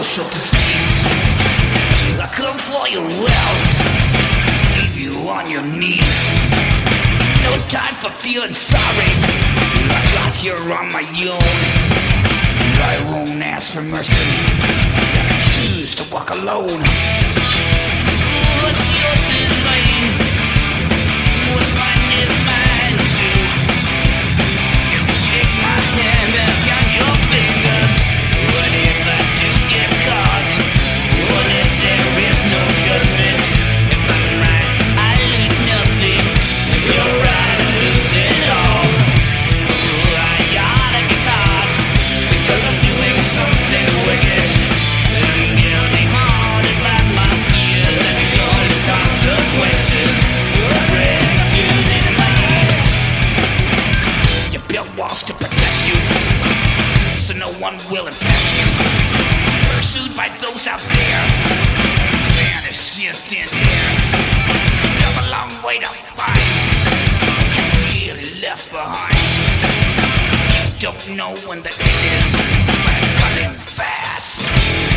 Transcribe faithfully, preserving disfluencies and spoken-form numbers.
social disease. I come for your wealth, leave you on your knees. No time for feeling sorry, I got here on my own. I won't ask for mercy, I choose to walk alone. What's yours is mine, what's mine is mine too. If you shake my hand and count your fingers, what if I do get caught? What if there is no judgment? If I'm right, I lose nothing. If you're right, I lose it all. Ooh, I gotta get caught because I'm doing something wicked. And I'm guilty haunted by my fear. Let me go to consequences. I'm refuge in my head. You built walls to protect you, so no one will infect you. Pursued by those out there, vanish in thin air. Come a long way to find what you really left behind. You don't know when the end is, but it's coming fast.